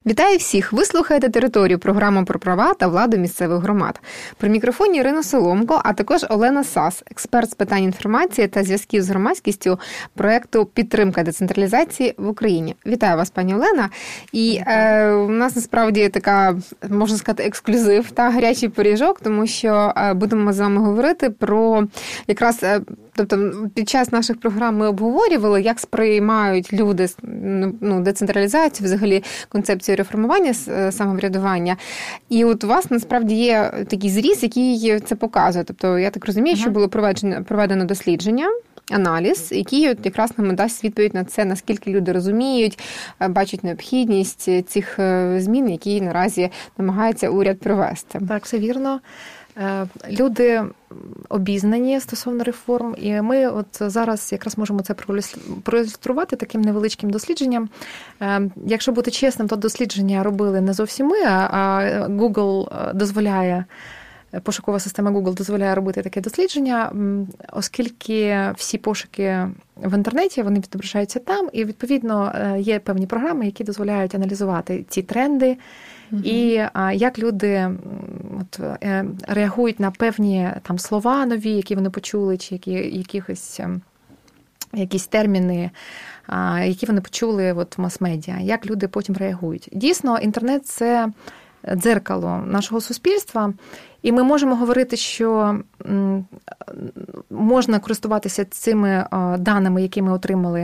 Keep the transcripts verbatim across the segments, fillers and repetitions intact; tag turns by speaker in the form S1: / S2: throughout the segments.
S1: Вітаю всіх! Ви слухаєте «Територію» – програму про права та владу місцевих громад. При мікрофоні Ірина Соломко, а також Олена Сас, експерт з питань інформації та зв'язків з громадськістю проєкту «Підтримка децентралізації в Україні». Вітаю вас, пані Олена. І е, у нас насправді така, можна сказати, ексклюзив та гарячий пиріжок, тому що е, будемо з вами говорити про якраз... Е, Тобто під час наших програм ми обговорювали, як сприймають люди ну, децентралізацію, взагалі концепцію реформування самоврядування. І от у вас насправді є такий зріз, який це показує. Тобто я так розумію, ага. що було проведено, проведено дослідження, аналіз, який от якраз нам дасть відповідь на це, наскільки люди розуміють, бачать необхідність цих змін, які наразі намагається уряд провести.
S2: Так, все вірно. Люди обізнані стосовно реформ, і ми от зараз якраз можемо це проілюструвати таким невеличким дослідженням. Якщо бути чесним, то дослідження робили не зовсім ми, а Google дозволяє, пошукова система Google дозволяє робити таке дослідження, оскільки всі пошуки в інтернеті, вони відображаються там, і, відповідно, є певні програми, які дозволяють аналізувати ці тренди, mm-hmm. і а, як люди от, реагують на певні там слова нові, які вони почули, чи які, якихось, якісь терміни, а, які вони почули от, в мас-медіа, як люди потім реагують. Дійсно, інтернет – це дзеркало нашого суспільства, і ми можемо говорити, що можна користуватися цими даними, які ми отримали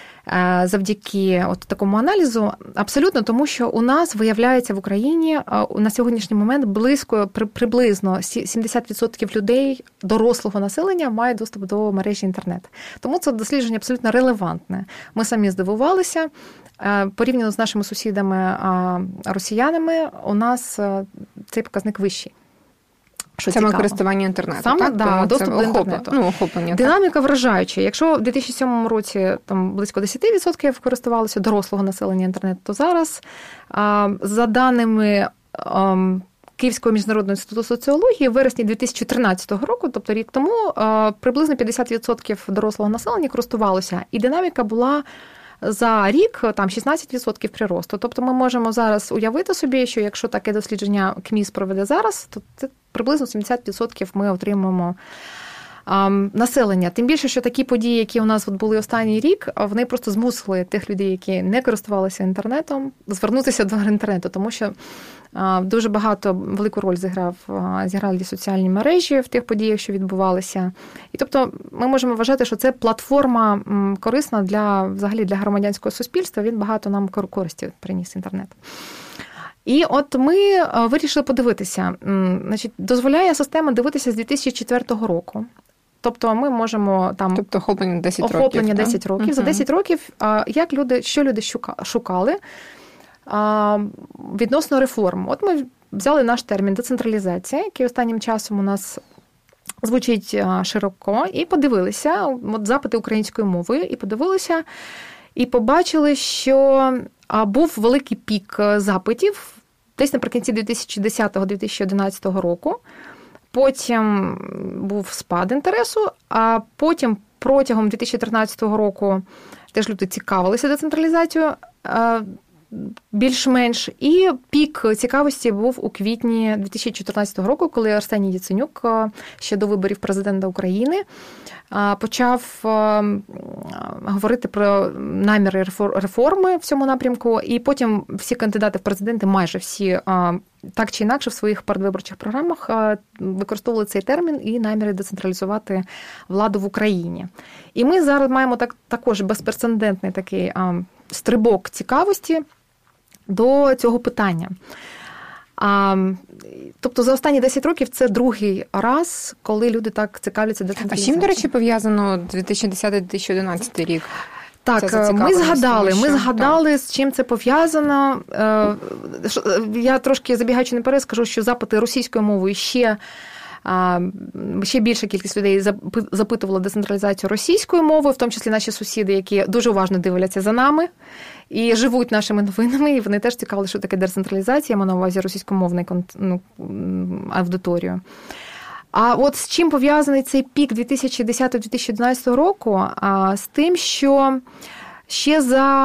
S2: завдяки от такому аналізу, абсолютно тому, що у нас виявляється в Україні на сьогоднішній момент близько, приблизно сімдесят відсотків людей, дорослого населення, мають доступ до мережі інтернет. Тому це дослідження абсолютно релевантне. Ми самі здивувалися. Порівняно з нашими сусідами росіянами, у нас цей показник вищий.
S1: Що Саме цікаво. Користування інтернету,
S2: Саме,
S1: так?
S2: Да, доступ до інтернету.
S1: Ну, охоплення.
S2: Динаміка так. вражаюча. Якщо в дві тисячі сьомому році там, близько десять відсотків користувалося дорослого населення інтернету, то зараз, за даними Київського міжнародного інституту соціології, в вересні дві тисячі тринадцятого року, тобто рік тому, приблизно п'ятдесят відсотків дорослого населення користувалося. І динаміка була за рік там шістнадцять відсотків приросту. Тобто ми можемо зараз уявити собі, що якщо таке дослідження КМІС проведе зараз, то це приблизно сімдесят відсотків ми отримаємо ем, населення. Тим більше, що такі події, які у нас от були останній рік, вони просто змусили тих людей, які не користувалися інтернетом, звернутися до інтернету, тому що е, дуже багато, велику роль зіграв, е, зіграли соціальні мережі в тих подіях, що відбувалися. І тобто ми можемо вважати, що це платформа м, корисна для, взагалі, для громадянського суспільства, він багато нам користі приніс інтернет. І от ми вирішили подивитися. Значить, дозволяє система дивитися з дві тисячі четвертого року. Тобто ми можемо там...
S1: Тобто охоплення десять років.
S2: Охоплення десять років. Uh-huh. За десять років, як люди, що люди шукали відносно реформ. От ми взяли наш термін децентралізація, який останнім часом у нас звучить широко, і подивилися, от запити українською мовою, і подивилися, і побачили, що був великий пік запитів десь наприкінці дві тисячі десятого - дві тисячі одинадцятого року. Потім був спад інтересу, а потім протягом дві тисячі тринадцятого року теж люди цікавилися децентралізацією більш-менш. І пік цікавості був у квітні дві тисячі чотирнадцятого року, коли Арсеній Яценюк ще до виборів президента України почав говорити про наміри реформи в цьому напрямку, і потім всі кандидати в президенти, майже всі, так чи інакше в своїх передвиборчих програмах використовували цей термін і наміри децентралізувати владу в Україні. І ми зараз маємо так, також безпрецедентний такий стрибок цікавості до цього питання. А, тобто за останні десять років це другий раз, коли люди так цікавляться децентралізацією.
S1: А чим, до речі, пов'язано дві тисячі десятий - дві тисячі одинадцятий рік?
S2: Так, ми згадали, ми згадали, з чим це пов'язано. Я трошки забігаючи наперед скажу, що запити російською мовою ще ще більша кількість людей запитувала децентралізацію російською мовою, в тому числі наші сусіди, які дуже уважно дивляться за нами і живуть нашими новинами, і вони теж цікавили, що таке децентралізація, я маю на увазі російськомовну ну, аудиторію. А от з чим пов'язаний цей пік дві тисячі десятого - дві тисячі одинадцятого року? З тим, що ще за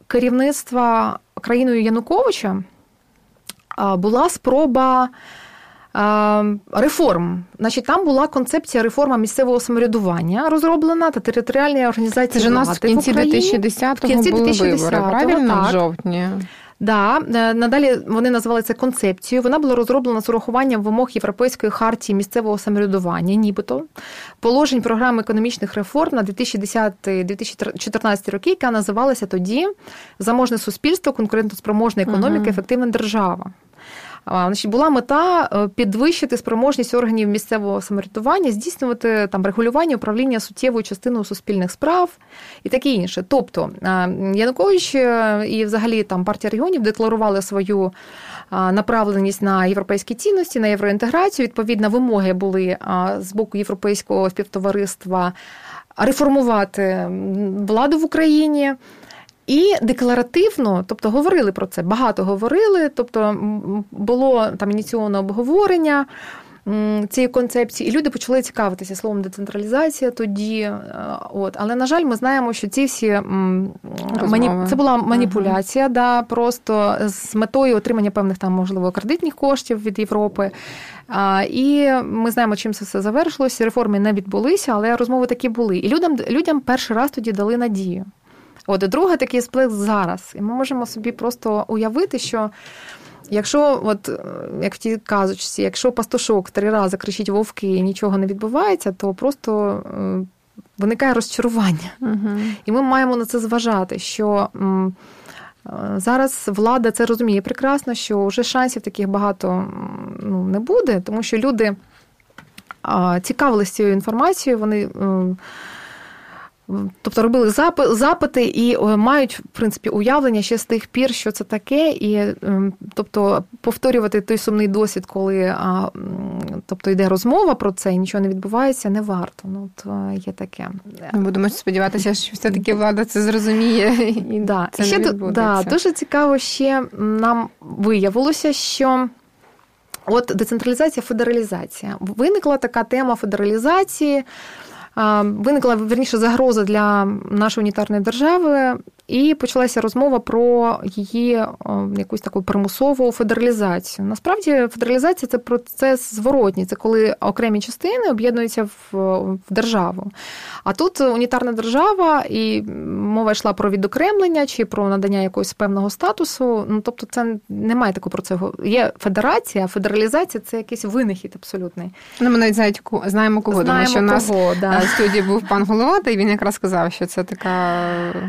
S2: керівництва країною Януковича була спроба реформ. Значить, там була концепція реформи місцевого самоврядування розроблена та територіальної організації
S1: влади в Україні. Це ж у нас в кінці дві тисячі десятого були вибори, правильно? В жовтні.
S2: Да, надалі вони називали це концепцією. Вона була розроблена з урахуванням вимог Європейської хартії місцевого самоврядування, нібито, положень програми економічних реформ на дві тисячі десятий - дві тисячі чотирнадцятий роки, яка називалася тоді «Заможне суспільство, конкурентоспроможна економіка, угу. ефективна держава». Значить, була мета підвищити спроможність органів місцевого самоврядування, здійснювати там регулювання, управління суттєвою частиною суспільних справ і таке інше. Тобто Янукович і взагалі там партія регіонів декларували свою направленість на європейські цінності, на євроінтеграцію. Відповідно, вимоги були з боку європейського співтовариства реформувати владу в Україні. І декларативно, тобто говорили про це, багато говорили, тобто було там ініційовано обговорення цієї концепції, і люди почали цікавитися словом децентралізація тоді. От. Але, на жаль, ми знаємо, що ці всі мані... це була маніпуляція, ага. да, просто з метою отримання певних там, можливо, кредитних коштів від Європи. І ми знаємо, чим це все завершилося. Реформи не відбулися, але розмови такі були. І людям, людям перший раз тоді дали надію. От, друге такий сплеск зараз. І ми можемо собі просто уявити, що якщо, от, як в тій казочці, якщо пастушок три рази кричить вовки і нічого не відбувається, то просто виникає розчарування. Угу. І ми маємо на це зважати, що зараз влада це розуміє прекрасно, що вже шансів таких багато ну, не буде, тому що люди цікавилися цією інформацією, вони... Тобто робили запити і мають, в принципі, уявлення ще з тих пір, що це таке, і тобто повторювати той сумний досвід, коли тобто йде розмова про це і нічого не відбувається, не варто. Ну, то є таке.
S1: Ми будемо сподіватися, що все-таки влада це зрозуміє і
S2: да.
S1: це
S2: ще
S1: не відбудеться.
S2: Да, дуже цікаво ще нам виявилося, що от децентралізація, федералізація. Виникла така тема федералізації, виникла, вірніше, загроза для нашої унітарної держави, і почалася розмова про її якусь таку примусову федералізацію. Насправді, федералізація – це процес зворотній, це коли окремі частини об'єднуються в, в державу. А тут унітарна держава, і мова йшла про відокремлення чи про надання якогось певного статусу. Ну, тобто, це немає такого процесу. Є федерація, а федералізація – це якийсь винахід абсолютний.
S1: Ну, ми навіть знають, знаємо кого,
S2: знаємо
S1: тому що
S2: кого,
S1: у нас
S2: да.
S1: в студії був пан Головатий, і він якраз сказав, що це така...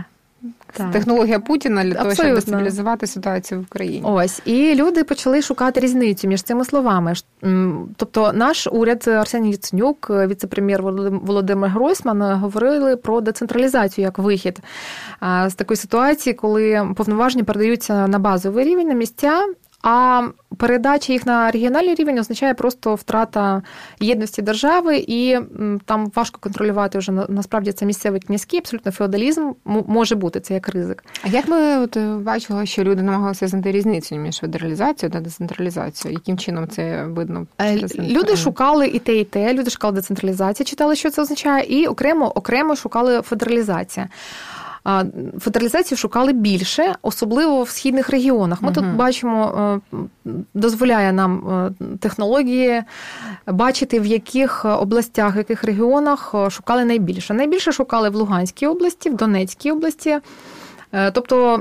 S1: Так. Технологія Путіна для того, Абсолютно. Щоб дестабілізувати ситуацію в Україні.
S2: Ось. І люди почали шукати різницю між цими словами. Тобто наш уряд, Арсеній Яценюк, віце-прем'єр Володимир Гройсман говорили про децентралізацію як вихід з такої ситуації, коли повноваження передаються на базовий рівень, на місця, а передача їх на регіональний рівень означає просто втрата єдності держави, і там важко контролювати вже насправді це місцевий князький, абсолютно феодалізм може бути, це як ризик.
S1: А як ви от бачили, що люди намагалися знайти різницю між федералізацією та децентралізацією? Яким чином це видно?
S2: Люди шукали і те, і те, люди шукали децентралізацію, читали, що це означає, і окремо, окремо шукали федералізація. Федералізацію шукали більше, особливо в східних регіонах. Ми uh-huh. тут бачимо, дозволяє нам технології бачити, в яких областях, в яких регіонах шукали найбільше. Найбільше шукали в Луганській області, в Донецькій області. Тобто,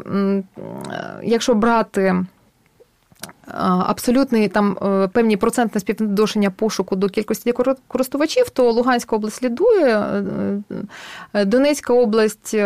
S2: якщо брати абсолютний там певні процентне співвідношення пошуку до кількості користувачів, то Луганська область лідує, Донецька область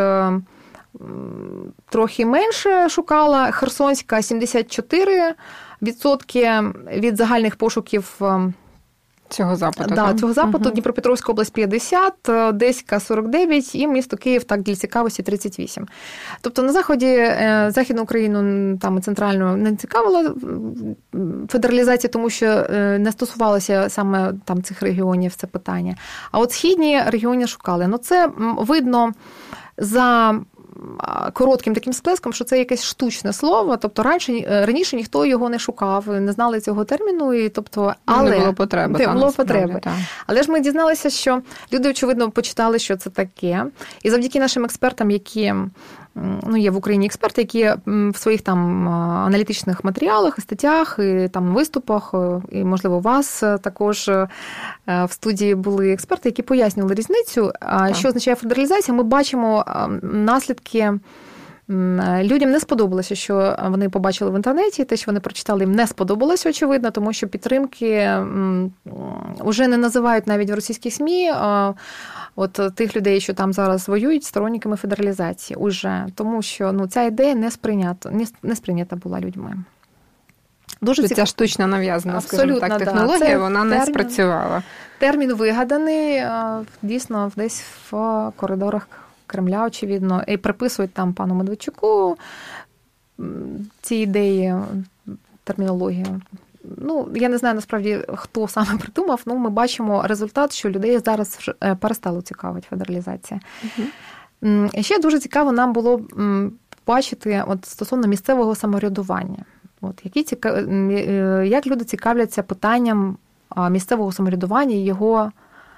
S2: трохи менше шукала, Херсонська сімдесят чотири відсотки від загальних пошуків
S1: цього запиту.
S2: Да, цього запиту, угу. Дніпропетровська область п'ятдесят, Одеська сорок дев'ять і місто Київ, так, для цікавості тридцять вісім. Тобто на Заході, Західну Україну там і центральну не цікавила федералізація, тому що не стосувалося саме там цих регіонів це питання. А от східні регіони шукали. Ну це видно за коротким таким сплеском, що це якесь штучне слово, тобто раніше, раніше ніхто його не шукав, не знали цього терміну, і тобто, але
S1: не було потреби.
S2: Не було потреби. Та. Але ж ми дізналися, що люди, очевидно, почитали, що це таке, і завдяки нашим експертам, які ну, є в Україні експерти, які в своїх там аналітичних матеріалах, і статтях, і там виступах, і, можливо, у вас також в студії були експерти, які пояснювали різницю. Так. Що означає федералізація? Ми бачимо наслідки. Людям не сподобалося, що вони побачили в інтернеті, те, що вони прочитали, їм не сподобалося, очевидно, тому що підтримки вже не називають навіть в російських СМІ от тих людей, що там зараз воюють, сторонниками федералізації уже, тому що ну, ця ідея не сприйнята, не, не сприйнята була людьми.
S1: Дуже ця штучно нав'язана, скажімо так, технологія, да. Вона термін, не спрацювала.
S2: Термін вигаданий, дійсно, десь в коридорах Кремля, очевидно, і приписують там пану Медведчуку ці ідеї, термінологію. Ну, я не знаю, насправді, хто саме придумав, ну, ми бачимо результат, що людей зараз вже перестало цікавити федералізація. Угу. І ще дуже цікаво нам було бачити от, стосовно місцевого самоврядування. От, які цікав... Як люди цікавляться питанням місцевого самоврядування і його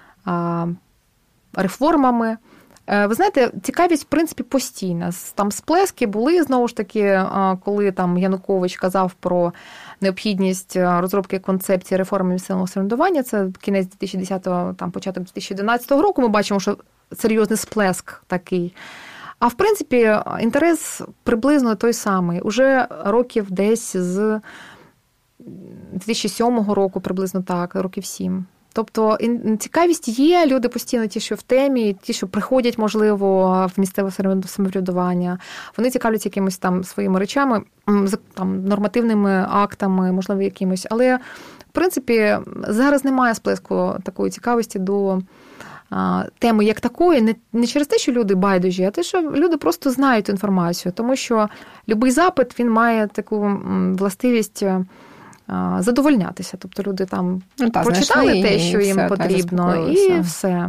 S2: реформами. Ви знаєте, цікавість, в принципі, постійна. Там сплески були, знову ж таки, коли там Янукович казав про необхідність розробки концепції реформи місцевого самоврядування, це кінець дві тисячі десятого, там, початок дві тисячі одинадцятого року, ми бачимо, що серйозний сплеск такий. А, в принципі, інтерес приблизно той самий. Уже років десь з дві тисячі сьомого року, приблизно так, років сім. Тобто цікавість є, люди постійно ті, що в темі, ті, що приходять, можливо, в місцеве самоврядування, вони цікавляться якимись там своїми речами, там, нормативними актами, можливо, якимось. Але, в принципі, зараз немає сплеску такої цікавості до а, теми як такої, не, не через те, що люди байдужі, а те, що люди просто знають інформацію, тому що будь-який запит, він має таку властивість задовольнятися. Тобто люди там ну, та, прочитали те, що їм все, потрібно, і все.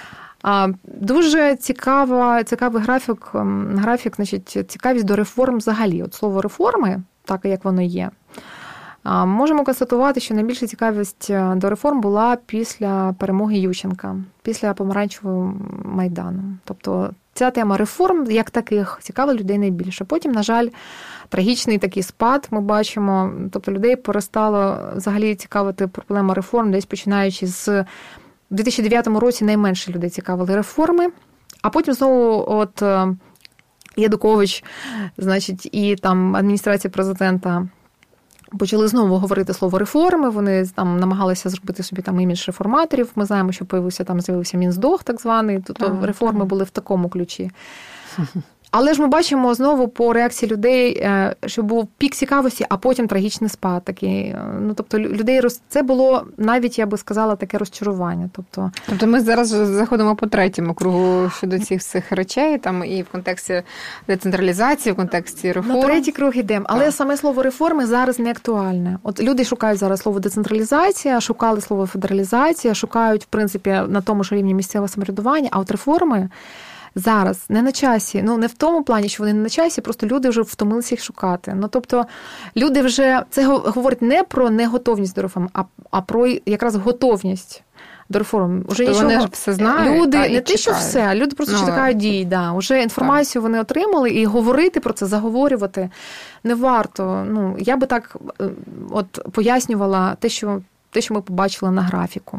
S2: Дуже цікава, цікавий графік, графік, значить, цікавість до реформ взагалі. От слово реформи, так як воно є, можемо констатувати, що найбільша цікавість до реформ була після перемоги Ющенка, після помаранчевого Майдану. Тобто ця тема реформ, як таких, цікавила людей найбільше. Потім, на жаль, трагічний такий спад ми бачимо. Тобто людей перестало взагалі цікавити проблема реформ, десь починаючи з дві тисячі дев'ятому році найменше людей цікавили реформи, а потім знову от Янукович, значить, і там адміністрація президента почали знову говорити слово реформи, вони там намагалися зробити собі там імідж реформаторів. Ми знаємо, що появився там з'явився Мінздох так званий, тобто а, реформи так. були в такому ключі. Але ж ми бачимо знову по реакції людей, що був пік цікавості, а потім трагічний спад такий. Ну, тобто людей роз... це було навіть, я би сказала, таке розчарування. Тобто,
S1: тобто ми зараз заходимо по третьому кругу щодо цих всіх речей, там і в контексті децентралізації, в контексті реформ.
S2: На третій круг йдемо. Але саме слово реформи зараз не актуальне. От люди шукають зараз слово децентралізація, шукали слово федералізація, шукають, в принципі, на тому ж рівні місцевого самоврядування, а от реформи зараз не на часі, ну не в тому плані, що вони не на часі, просто люди вже втомилися їх шукати. Ну тобто люди вже, це говорить не про неготовність до реформ, а, а про якраз готовність до реформ. Уже
S1: нічого, вони ж все знають,
S2: люди,
S1: та,
S2: не те, що все, люди просто ну, чекають дій, да. Уже інформацію так. вони отримали, і говорити про це, заговорювати не варто. Ну, я би так от пояснювала те, що, те, що ми побачили на графіку.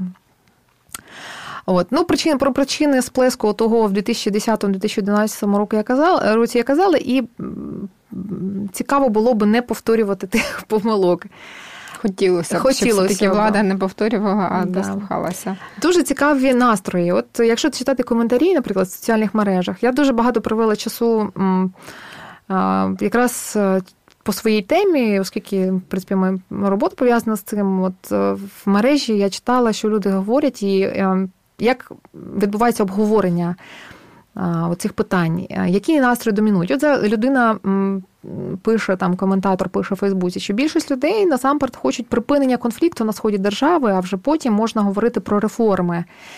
S2: От. Ну, причини, про причини сплеску того в дві тисячі десятому - дві тисячі одинадцятому році я казала, році я казала, і цікаво було би не повторювати тих помилок.
S1: Хотілося, Хотілося щоб все-таки влада не повторювала, а да. дослухалася.
S2: Дуже цікаві настрої. От якщо читати коментарі, наприклад, в соціальних мережах, я дуже багато провела часу якраз по своїй темі, оскільки, в принципі, моя робота пов'язана з цим. От в мережі я читала, що люди говорять, і як відбувається обговорення цих питань, які настрої домінують. От людина пише, там коментатор пише в Фейсбуці, що більшість людей насамперед хочуть припинення конфлікту на сході держави, а вже потім можна говорити про реформи.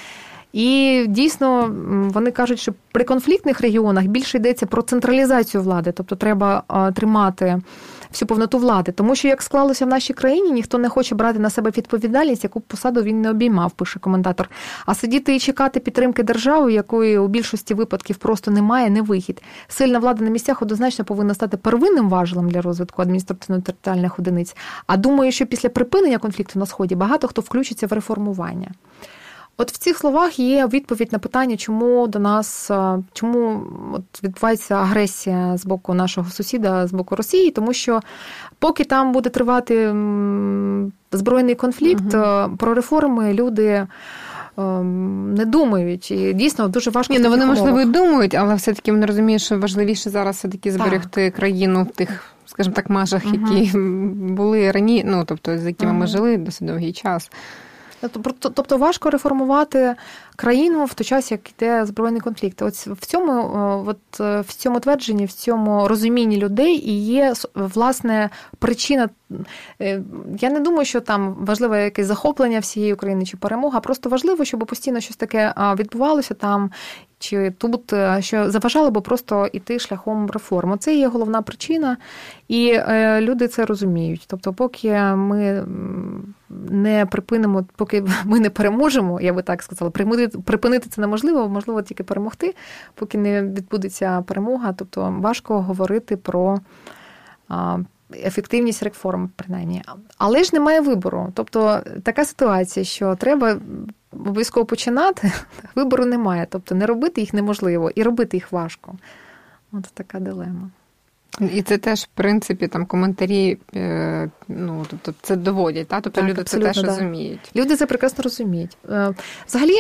S2: І дійсно вони кажуть, що при конфліктних регіонах більше йдеться про централізацію влади, тобто треба тримати всю повноту влади. Тому що, як склалося в нашій країні, ніхто не хоче брати на себе відповідальність, яку посаду він не обіймав, пише коментатор. А сидіти і чекати підтримки держави, якої у більшості випадків просто немає, не вихід. Сильна влада на місцях однозначно повинна стати первинним важелем для розвитку адміністративно-територіальних одиниць. А думаю, що після припинення конфлікту на Сході багато хто включиться в реформування. От в цих словах є відповідь на питання, чому до нас, чому от відбувається агресія з боку нашого сусіда, з боку Росії, тому що поки там буде тривати збройний конфлікт, угу. про реформи люди не думають. І дійсно дуже важко.
S1: Ні, ну вони, можливо, і думають, але все-таки вони розуміють, що важливіше зараз все-таки зберегти так. країну в тих, скажімо так, межах, угу. які були раніше, ну, тобто, з якими угу. ми жили досить довгий час.
S2: Тобто важко реформувати країну в той час, як йде збройний конфлікт. От в цьому, от в цьому твердженні, в цьому розумінні людей і є, власне, причина. Я не думаю, що там важливе якесь захоплення всієї України чи перемога, просто важливо, щоб постійно щось таке відбувалося там, чи тут, що заважало би просто йти шляхом реформи. Це є головна причина, і люди це розуміють. Тобто, поки ми не припинимо, поки ми не переможемо, я би так сказала, припинити це неможливо, можливо тільки перемогти, поки не відбудеться перемога. Тобто важко говорити про ефективність реформ, принаймні. Але ж немає вибору. Тобто така ситуація, що треба обов'язково починати, вибору немає. Тобто не робити їх неможливо, і робити їх важко. От така дилема.
S1: І це теж, в принципі, там коментарі, ну, тобто це доводять, та? Тобто так, люди це теж да. розуміють.
S2: Люди це прекрасно розуміють. Взагалі,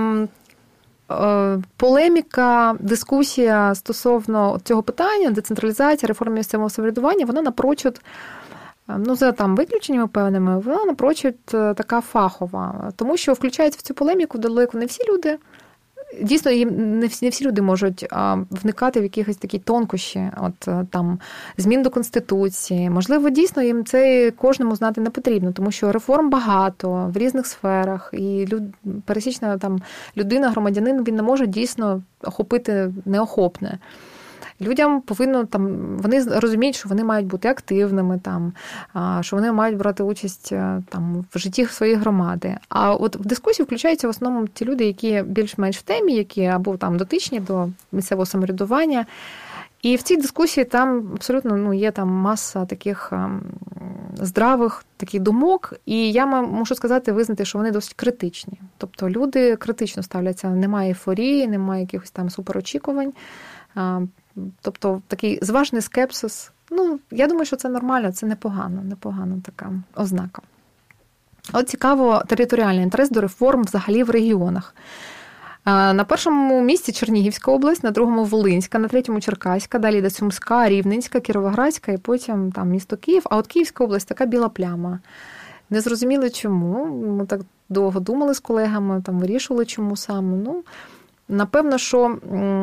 S2: полеміка, дискусія стосовно цього питання, децентралізація, реформи місцевого самоврядування, вона напрочуд, ну, за там виключеннями певними, вона напрочуд така фахова. Тому що включаються в цю полеміку далеко не всі люди. Дійсно, їм не всі, не всі люди можуть а, вникати в якісь такі тонкощі, от там змін до Конституції. Можливо, дійсно їм це кожному знати не потрібно, тому що реформ багато в різних сферах, і люд, пересічна там людина, громадянин, він не може дійсно охопити неохопне. Людям повинно там, вони розуміють, що вони мають бути активними, там, що вони мають брати участь там в житті своєї громади. А от в дискусію включаються в основному ті люди, які більш-менш в темі, які або там дотичні до місцевого самоврядування. І в цій дискусії там абсолютно ну, є там маса таких здравих таких думок, і я можу сказати, визнати, що вони досить критичні. Тобто люди критично ставляться, немає ейфорії, немає якихось там суперочікувань. Тобто такий зважний скепсис. Ну, я думаю, що це нормально, це непогано, непогана така ознака. От цікаво, територіальний інтерес до реформ взагалі в регіонах. На першому місці Чернігівська область, на другому Волинська, на третьому Черкаська, далі йде Сумська, Рівненська, Кіровоградська і потім там місто Київ. А от Київська область така біла пляма. Не зрозуміли чому. Ми так довго думали з колегами, там вирішували чому саме. Ну, напевно, що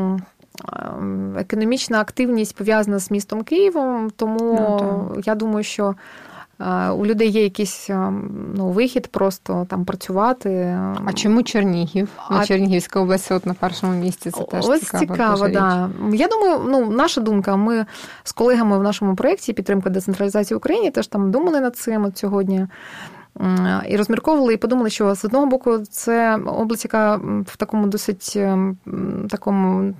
S2: економічна активність пов'язана з містом Києвом, тому ну, я думаю, що у людей є якийсь ну, вихід просто там працювати.
S1: А чому Чернігів? А... Чернігівська область от на першому місці, це теж
S2: Ось
S1: цікаво.
S2: цікаво, да. Я думаю, ну, наша думка, ми з колегами в нашому проєкті «Підтримка децентралізації в Україні» теж там думали над цим от сьогодні. І розмірковували, і подумали, що з одного боку це область, яка в такому досить такому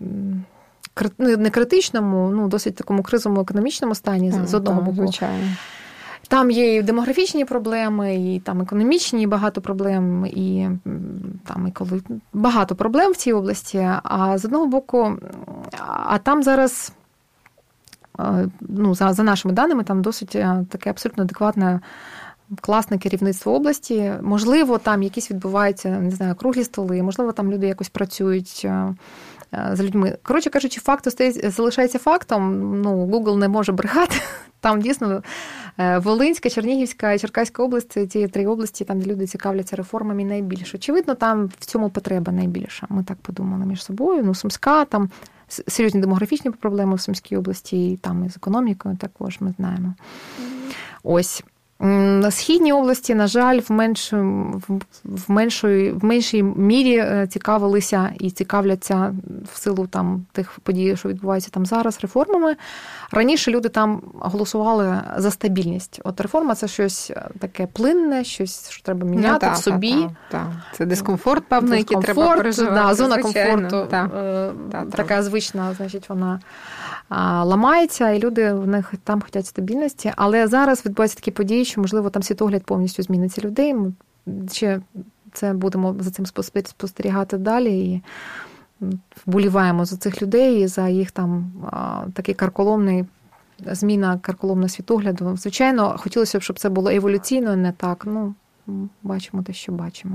S2: не критичному, ну, досить такому кризовому економічному стані, а, з одного боку.
S1: Звичайно.
S2: Там є і демографічні проблеми, і там економічні багато проблем, і там і коли багато проблем в цій області. А з одного боку, а там зараз, ну, за, за нашими даними, там досить таке абсолютно адекватне, класне керівництво області. Можливо, там якісь відбуваються, не знаю, круглі столи, можливо, там люди якось працюють з людьми. Коротше кажучи, факт залишається фактом. Ну, Google не може брехати. Там дійсно Волинська, Чернігівська і Черкаська область, це ті три області, там, де люди цікавляться реформами найбільше. Очевидно, там в цьому потреба найбільша. Ми так подумали між собою. Ну, Сумська, там серйозні демографічні проблеми в Сумській області, і там і з економікою також ми знаємо. Ось. На східній області, на жаль, в, менш, в, меншої, в меншій мірі цікавилися і цікавляться в силу там, тих подій, що відбуваються там зараз, реформами. Раніше люди там голосували за стабільність. От реформа – це щось таке плинне, щось, що треба міняти ну, та, в собі.
S1: Та, та, та. Це дискомфорт, певний, який треба переживати.
S2: Да, зона комфорту, та, та, така та. звична, значить, вона ламається, і люди в них там хочуть стабільності. Але зараз відбуваються такі події, що, можливо, там світогляд повністю зміниться людей. Ми ще це будемо за цим спостерігати далі і вболіваємо за цих людей і за їх там такий карколомний, зміна карколомного світогляду. Звичайно, хотілося б, щоб це було еволюційно, не так. Ну, бачимо те, що бачимо.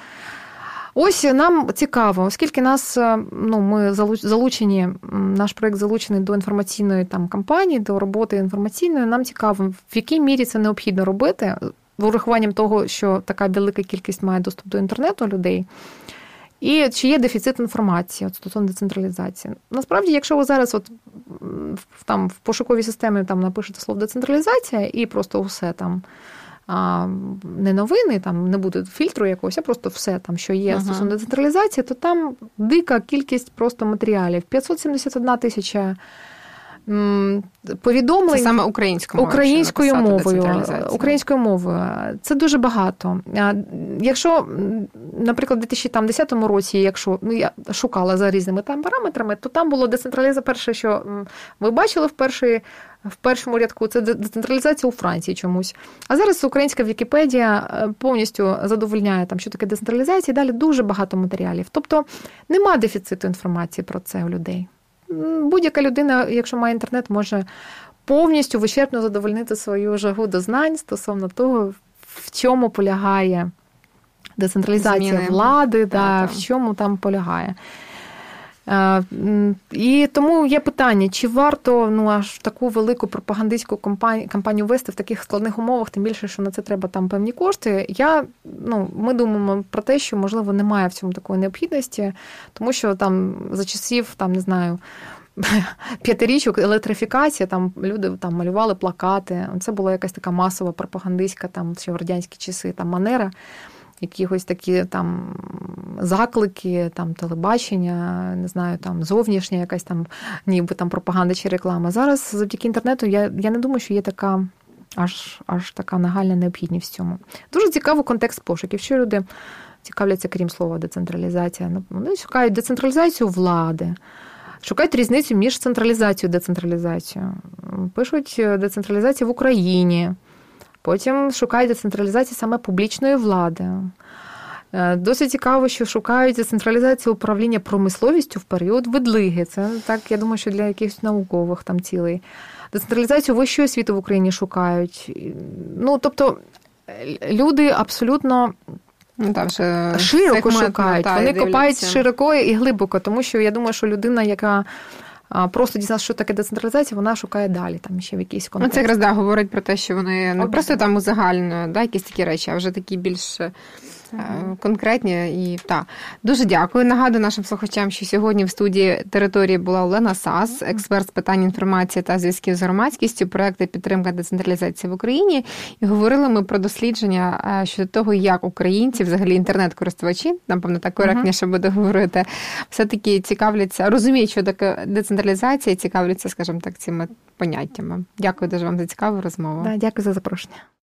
S2: Ось нам цікаво, оскільки нас, ну, ми залучені, наш проєкт залучений до інформаційної там кампанії, до роботи інформаційної, нам цікаво, в якій мірі це необхідно робити, з урахуванням того, що така велика кількість має доступ до інтернету людей, і чи є дефіцит інформації от, стосовно децентралізації. Насправді, якщо ви зараз от, там, в пошуковій системі там, напишете слово децентралізація і просто все там, а, не новини, там не буде фільтру якогось, а просто все, там, що є ага. стосовно децентралізації, то там дика кількість просто матеріалів. п'ятсот сімдесят одна тисяча повідомлень.
S1: Це саме українською мовою.
S2: Українською мовою. Українською мовою. Це дуже багато. Якщо, наприклад, у дві тисячі десятому році, якщо ну, я шукала за різними там параметрами, то там було децентралізація. Перше, що ви бачили в, перший, в першому рядку, це децентралізація у Франції чомусь. А зараз українська Вікіпедія повністю задовольняє, там, що таке децентралізація, і далі дуже багато матеріалів. Тобто нема дефіциту інформації про це у людей. Будь-яка людина, якщо має інтернет, може повністю вичерпно задовольнити свою жагу до знань стосовно того, в чому полягає децентралізація Зміни. влади, да, в чому там полягає. І тому є питання, чи варто ну, аж таку велику пропагандистську кампанію, кампанію вести в таких складних умовах, тим більше, що на це треба там певні кошти. Я, ну, ми думаємо про те, що, можливо, немає в цьому такої необхідності, тому що там за часів, там, не знаю, п'ятирічок, електрифікація, там люди там малювали плакати. Це була якась така масова пропагандистська, там, ще в радянські часи, там, манера. Якихось такі там заклики, там телебачення, не знаю, там зовнішня якась там ніби там пропаганда чи реклама. Зараз завдяки інтернету я, я не думаю, що є така аж, аж така нагальна необхідність в цьому. Дуже цікавий контекст пошуків. Що люди цікавляться, крім слова децентралізація? Вони шукають децентралізацію влади, шукають різницю між централізацією і децентралізацією. Пишуть децентралізація в Україні. Потім шукають децентралізацію саме публічної влади. Досить цікаво, що шукають децентралізацію управління промисловістю в період відлиги. Це так, я думаю, що для якихось наукових там цілей. Децентралізацію вищої освіти в Україні шукають. Ну, тобто, люди абсолютно
S1: ну, так, вже
S2: широко шукають. Вони дивляться. Копають широко і глибоко, тому що я думаю, що людина, яка просто дізналася, що таке децентралізація, вона шукає далі, там ще в якийсь контекст.
S1: Ну, це якраз, да, говорить про те, що вони не просто там узагальнюють, да, якісь такі речі, а вже такі більш mm-hmm. конкретні. І, та. Дуже дякую. Нагадую нашим слухачам, що сьогодні в студії «Території» була Олена Сас, експерт з питань інформації та зв'язків з громадськістю, проєкту «Підтримка децентралізації в Україні». І говорили ми про дослідження щодо того, як українці, взагалі інтернет-користувачі, напевно, так коректніше mm-hmm. буде говорити, все-таки цікавляться, розуміють, що таке децентралізація, і цікавляться, скажімо так, цими поняттями. Дякую дуже вам за цікаву розмову.
S2: Да, дякую за запрошення.